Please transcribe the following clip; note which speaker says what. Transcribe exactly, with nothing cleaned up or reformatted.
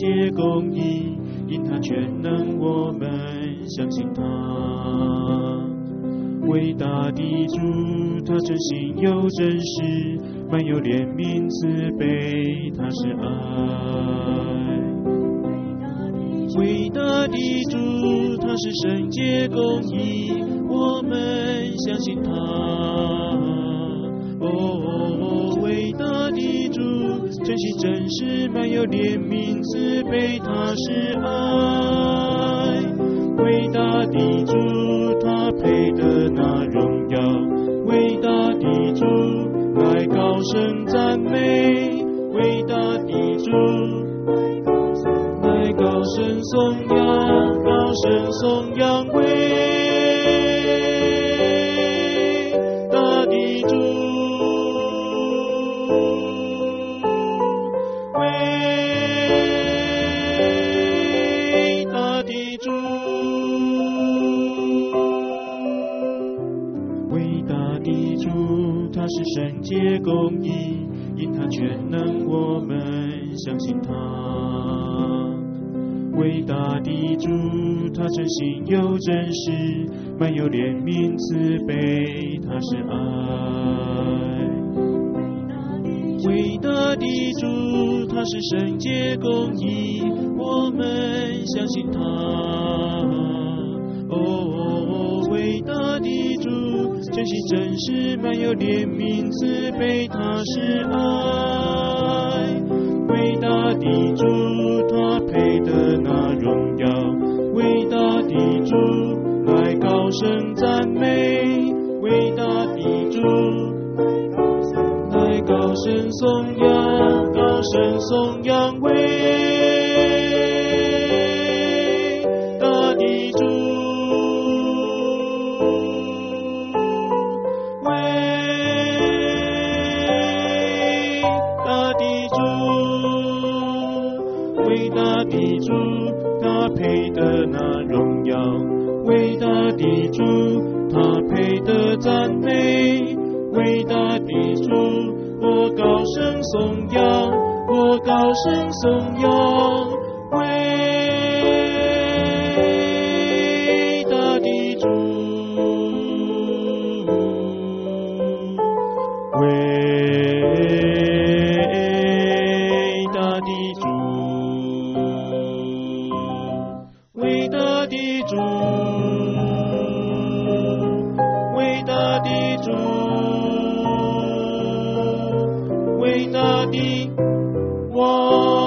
Speaker 1: 洁公义，因他全能，我们相信他。伟大的主，他真心又真实，满有怜悯慈悲，他是爱。伟大的主，他是圣洁公义，我们相信他。哦，伟大的主，真心真实，满有怜悯慈悲，他是爱。伟大的主，他配得那荣耀。伟大的主，来高声赞美。伟大的主，来高声颂扬，高声颂扬伟大的主，伟大的主，伟大的主，他是圣洁公义，因他全能，我们相信他。伟大的主，他真心又真实，满有怜悯慈悲，他是爱。伟大的主，他是圣洁公义，我们相信他。哦，伟大的主，真心真实，满有怜悯慈悲，他是爱。伟大的主，他配得那荣耀。伟大的主，来高声赞美。伟大的主，来高声颂扬，高声颂扬伟大的主，伟大的主，伟大的主，他配得那荣耀。伟大的主，他配得赞美。伟大的主，我高声颂扬，我高声颂扬伟大的主，伟大的主，伟大的主，伟大的主，伟大的王。